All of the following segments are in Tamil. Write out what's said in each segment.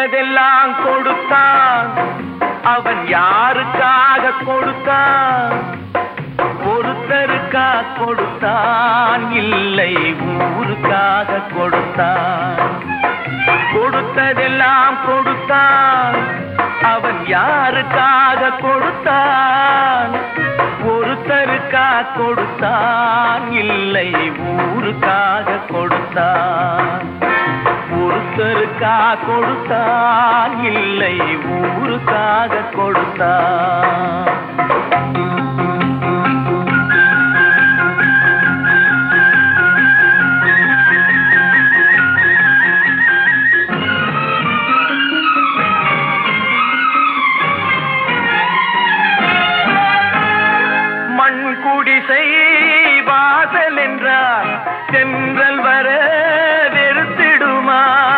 கொடுத்ததெல்லாம் கொடுத்தான். அவன் யாருக்காக கொடுத்தான்? ஒருத்தருக்கா கொடுத்தான், இல்லை ஊருக்காக கொடுத்தான். கொடுத்ததெல்லாம் கொடுத்தான். அவன் யாருக்காக கொடுத்தான்? ஒருத்தருக்கா கொடுத்தான், இல்லை ஊருக்காக கொடுத்தான். ஒருத்தருக்கா கொடுத்தான், இல்லை ஊருக்காக கொடுத்தான். குடிசை வாசல் என்றால் தென்றல் வர வெறுத்திடுமா?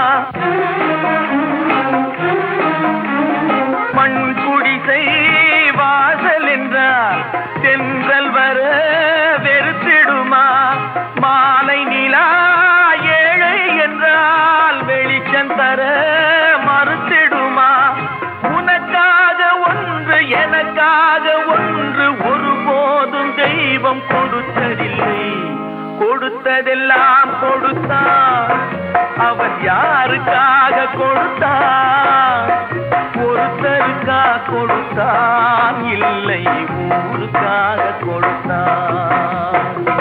மண் குடிசை வாசல் என்றால் தென்றல் வர வெறுத்திடுமா? மாலை நிலா ஏழை என்றால் வெளிச்சம் தர மறுத்திடுமா? உனக்காக ஒன்று எனக்காக ஒன்று ஒருபோதும் தெய்வம் கொடுத்ததில்லை. கொடுத்ததெல்லாம் கொடுத்தான். அவன் யாருக்காக கொடுத்தான்? ஒருத்தருக்கா கொடுத்தான், இல்லை ஊருக்காக கொடுத்தான்.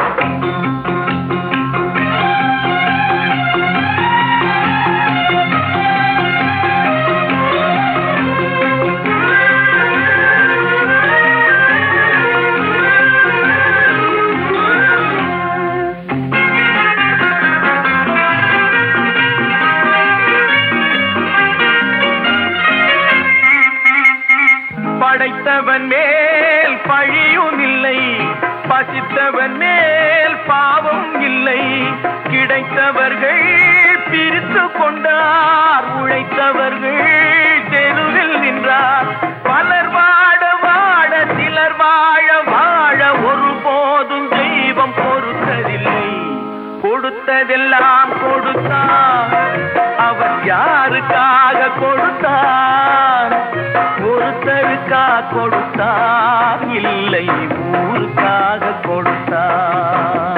படைத்தவன் மேல் பழியும் இல்லை, பசித்தவன் மேல் பாவம் இல்லை. கிடைத்தவர்கள் பிரித்து கொண்டார், உழைத்தவர்கள் தெருவில் நின்றார். பலர் வாட வாட சிலர் வாழ வாழ ஒருபோதும் தெய்வம் பொறுத்ததில்லை. கொடுத்ததெல்லாம் கொடுத்தான். அவன் யாருக்காக கொடுத்தான்? ஒருத்தருக்கா கொடுத்தான், இல்லை ஊருக்காக கொடுத்தான்.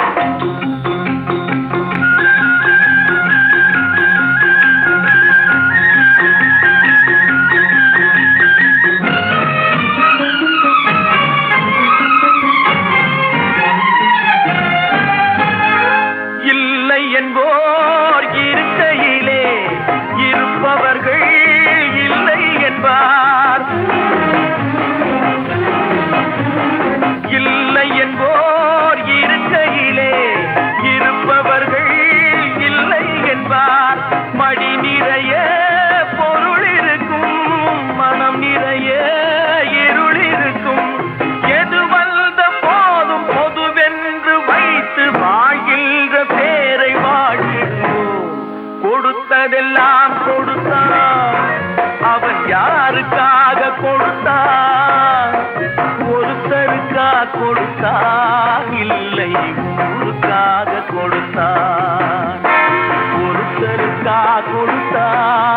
இல்லை என்போர் இருக்கையிலே இருப்பவர்கள் இல்லை என்பார். இல்லை என்போர் இருக்கையிலே இருப்பவர்கள் இல்லை என்பார். மடி நிறைய பொருள் இருக்கும், மனம் நிறைய இருள் இருக்கும். எது வந்த போதும் பொதுவென்று வைத்து வாழ்கின்ற பேரை வாழ்கின்றோம். கொடுத்ததெல்லாம் கொடுத்தான். அவன் யாருக்காக கொடுத்தான்? ஒருத்தருக்கா கொடுத்தான், இல்லை ஊருக்காக கொடுத்தான். ஒருத்தருக்கா கொடுத்தான்,